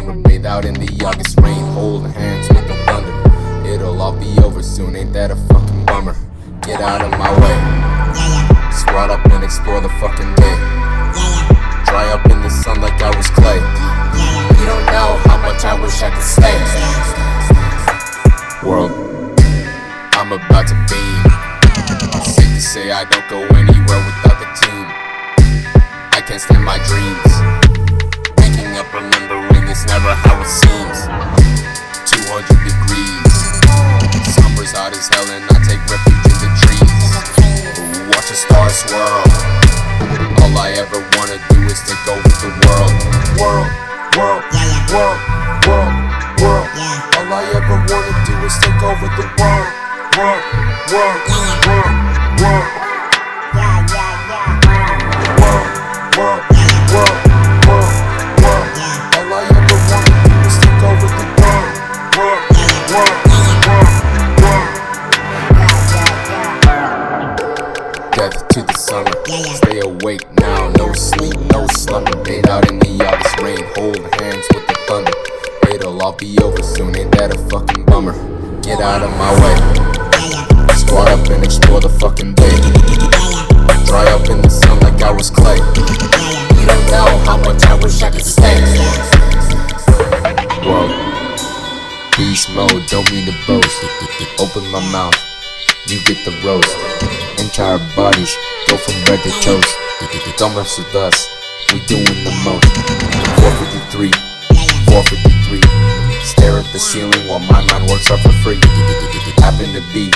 summer, bathe out in the August rain, hold hands with the thunder. It'll all be over soon, ain't that a fucking bummer? Get out of my way. Squat up and explore the fucking day. Dry up in the sun like I was clay. You don't know how much I wish I could stay. World, I'm about to beam. Safe to say I don't go anywhere without the team. I can't stand my dreams. Waking up remembering it's never how it seems. 200 degrees, summer's hot as hell and I take refuge in the trees. Watch the stars swirl. All I ever wanna do is take over the world. World, world, world, world, world. All I ever wanna do is take over the world. World, world, world, world. World, world, world, world. All I ever wanna do is take over the world. World, world, world, world. Death to the summer. Stay awake now, no sleep, no slumber. Bathe out in the August rain, hold hands with the thunder. It'll all be over soon, ain't that a fucking bummer? Get out of my way. Squat up and explore the fucking day. Dry up in the sun like I was clay. You don't know how much I wish I could stay. Whoa. Beast mode, don't mean to boast. Open my mouth, you get the roast. Entire bodies go from red to toast. Don't mess with us, we doing the most. 453, 453. Stare at the ceiling while my mind works out for free. Happen to be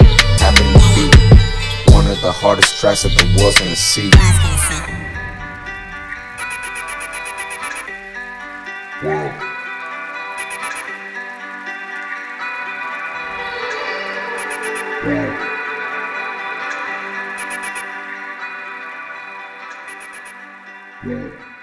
one of the hardest tracks that the world's gonna see. World. World.